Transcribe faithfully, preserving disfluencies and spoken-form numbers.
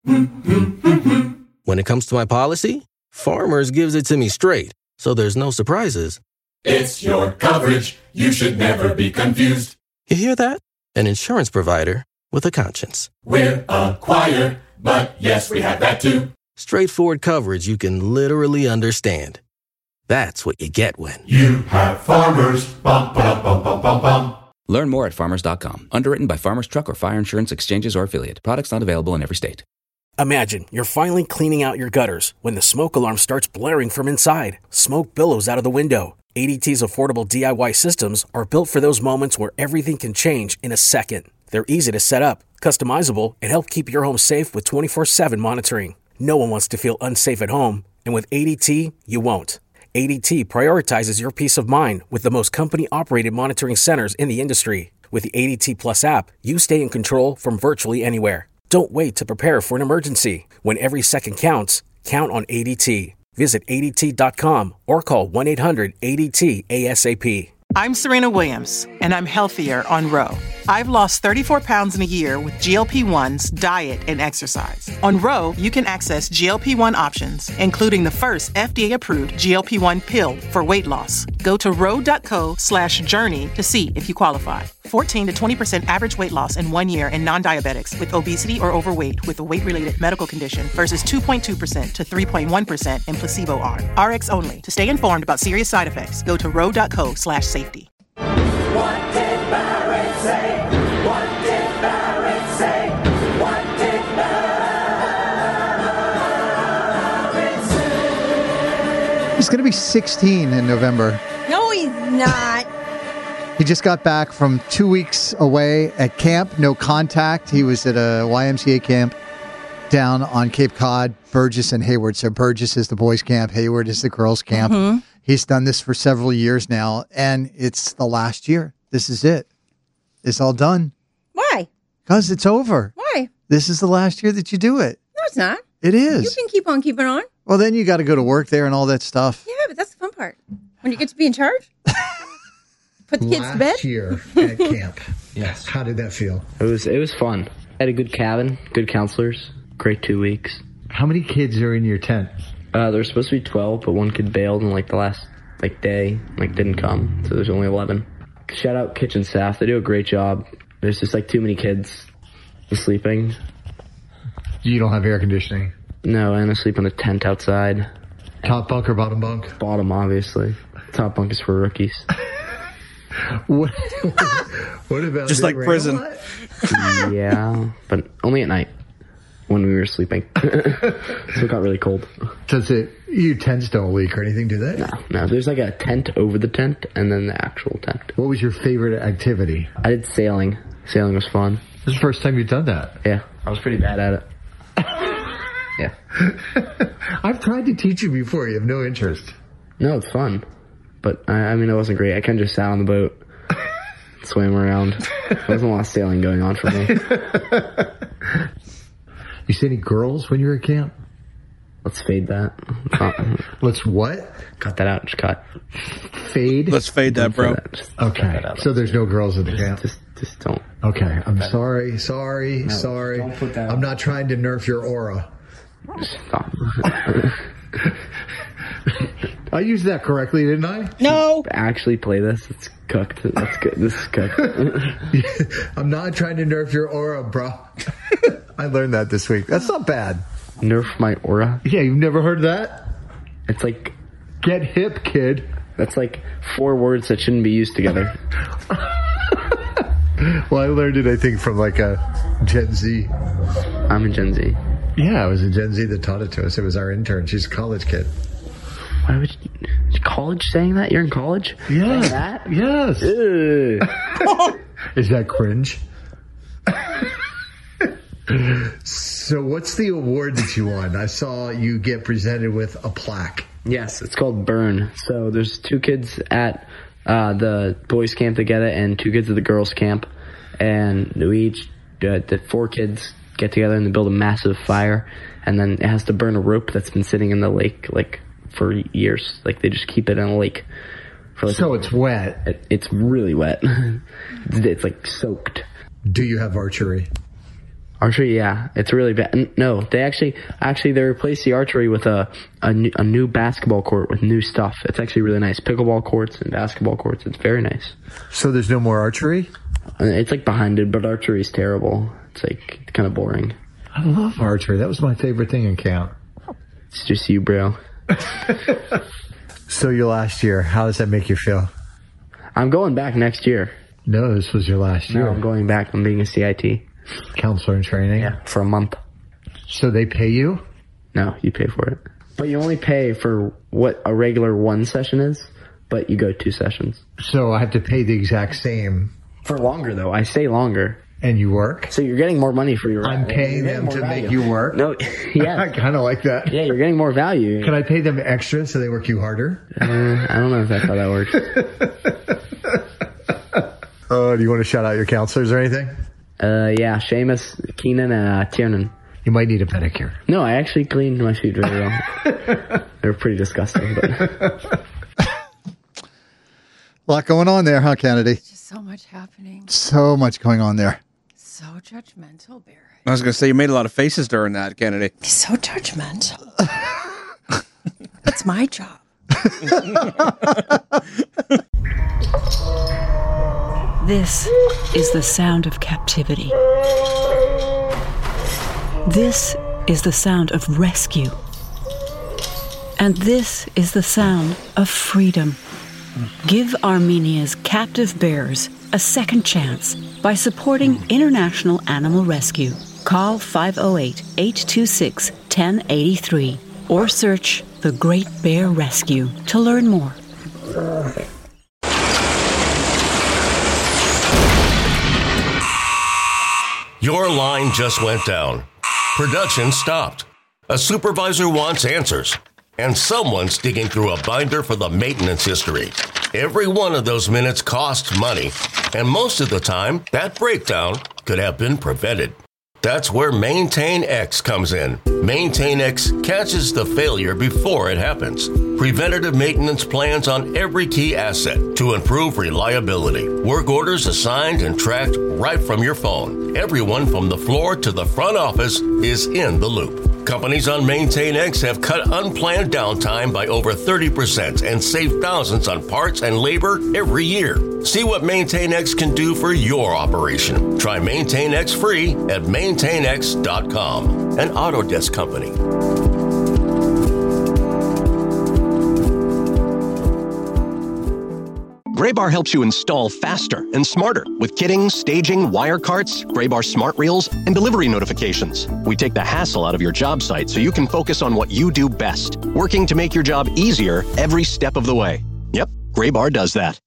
When it comes to my policy, Farmers gives it to me straight, so there's no surprises. It's your coverage. You should never be confused. You hear that? An insurance provider with a conscience. We're a choir, but yes, we have that too. Straightforward coverage you can literally understand. That's what you get when you have Farmers. Bum, bum, bum, bum, bum, bum. Learn more at farmers dot com. Underwritten by Farmers Truck or Fire Insurance Exchanges or Affiliate. Products not available in every state. Imagine you're finally cleaning out your gutters when the smoke alarm starts blaring from inside. Smoke billows out of the window. A D T's affordable D I Y systems are built for those moments where everything can change in a second. They're easy to set up, customizable, and help keep your home safe with twenty-four seven monitoring. No one wants to feel unsafe at home, and with A D T, you won't. A D T prioritizes your peace of mind with the most company-operated monitoring centers in the industry. With the A D T Plus app, you stay in control from virtually anywhere. Don't wait to prepare for an emergency. When every second counts, count on A D T. Visit A D T dot com or call one eight hundred A D T A S A P. I'm Serena Williams, and I'm healthier on Ro. I've lost thirty-four pounds in a year with G L P ones, diet, and exercise. On Ro, you can access G L P one options, including the first F D A-approved G L P one pill for weight loss. Go to ro.co slash journey to see if you qualify. fourteen to twenty percent average weight loss in one year in non-diabetics with obesity or overweight with a weight-related medical condition versus two point two percent to three point one percent in placebo arm. R X only. To stay informed about serious side effects, go to ro.co slash safety. What did Barrett say? What did Barrett say? What did Barrett say? He's going to be sixteen in November. No, he's not. He just got back from two weeks away at camp, no contact. He was at a Y M C A camp down on Cape Cod, Burgess and Hayward. So Burgess is the boys' camp, Hayward is the girls' camp. Mm-hmm. He's done this for several years now, and it's the last year. This is it. It's all done. Why? Because it's over. Why? This is the last year that you do it. No, it's not. It is. You can keep on keeping on. Well, then you got to go to work there and all that stuff. Yeah, but that's the fun part. When you get to be in charge. Put the kids last to bed. Last year at camp. Yes. How did that feel? It was it was fun. I had a good cabin, good counselors, great two weeks. How many kids are in your tent? Uh, there were supposed to be twelve, but one kid bailed in like the last like day, like didn't come, so there's only eleven. Shout out kitchen staff; they do a great job. There's just like too many kids sleeping. You don't have air conditioning? No, and I sleep in a tent outside. Top bunk or bottom bunk? Bottom, obviously. Top bunk is for rookies. What, what about just like prison? Yeah, but only at night when we were sleeping. So it got really cold. Does it? Your tents don't leak or anything, do they? No, no. There's like a tent over the tent and then the actual tent. What was your favorite activity? I did sailing. Sailing was fun. This is the first time you've done that? Yeah, I was pretty bad at it. Yeah. I've tried to teach you before. You have no interest. No, it's fun. But, I, I mean, it wasn't great. I kind of just sat on the boat, swam around. There wasn't a lot of sailing going on for me. You see any girls when you were at camp? Let's fade that. Let's what? Cut that out. Just cut. Fade? Let's fade that, bro. That. Just okay. So there's no girls at the just, camp? Just, just don't. Okay. I'm sorry. Sorry. No, sorry. Don't put that I'm not trying to nerf your aura. Stop. I used that correctly, didn't I? No. Actually play this. It's cooked. That's good. This is cooked. I'm not trying to nerf your aura, bro. I learned that this week. That's not bad. Nerf my aura? Yeah, you've never heard that? It's like... Get hip, kid. That's like four words that shouldn't be used together. Well, I learned it, I think, from like a Gen Z. I'm a Gen Z. Yeah, it was a Gen Z that taught it to us. It was our intern. She's a college kid. Why would you... College saying that? You're in college? Yeah. Saying that? Yes. Is that cringe? So what's the award that you won? I saw you get presented with a plaque. Yes, it's called Burn. So there's two kids at uh, the boys' camp that get it and two kids at the girls' camp. And we each, uh, the four kids get together and they build a massive fire. And then it has to burn a rope that's been sitting in the lake, like, for years. Like, they just keep it in a lake. For like so it's wet. It, it's really wet. It's like soaked. Do you have archery? Archery, yeah, it's really bad. No, they actually, actually, they replaced the archery with a, a, new, a new basketball court with new stuff. It's actually really nice. Pickleball courts and basketball courts. It's very nice. So there's no more archery? It's like behind it, but archery is terrible. It's like kind of boring. I love archery. That was my favorite thing in camp. It's just you, bro. So your last year, how does that make you feel? I'm going back next year. No, this was your last year. No, I'm going back. I'm being a C I T. Counselor in training? Yeah, for a month. So they pay you? No, you pay for it. But you only pay for what a regular one session is, but you go two sessions. So I have to pay the exact same. For longer, though. I say longer. And you work? So you're getting more money for your... I'm paying them to value. make you work? No, yeah. I kind of like that. Yeah, you're getting more value. Can I pay them extra so they work you harder? Uh, I don't know if that's how that works. Oh, uh, do you want to shout out your counselors or anything? Uh, yeah, Seamus, Keenan, and uh, Tiernan. You might need a pedicure. No, I actually cleaned my feet very well. They're pretty disgusting, but... A lot going on there, huh, Kennedy? Just so much happening. So much going on there. So judgmental, Barrett. I was going to say, you made a lot of faces during that, Kennedy. So judgmental. That's my job. This is the sound of captivity. This is the sound of rescue. And this is the sound of freedom. Give Armenia's captive bears a second chance by supporting International Animal Rescue. Call five oh eight, eight two six, one oh eight three or search The Great Bear Rescue to learn more. Your line just went down. Production stopped. A supervisor wants answers. And someone's digging through a binder for the maintenance history. Every one of those minutes costs money. And most of the time, that breakdown could have been prevented. That's where Maintain X comes in. Maintain X catches the failure before it happens. Preventative maintenance plans on every key asset to improve reliability. Work orders assigned and tracked right from your phone. Everyone from the floor to the front office is in the loop. Companies on Maintain X have cut unplanned downtime by over thirty percent and saved thousands on parts and labor every year. See what Maintain X can do for your operation. Try Maintain X free at maintain x dot com, an Autodesk company. Graybar helps you install faster and smarter with kitting, staging, wire carts, Graybar smart reels, and delivery notifications. We take the hassle out of your job site so you can focus on what you do best, working to make your job easier every step of the way. Yep, Graybar does that.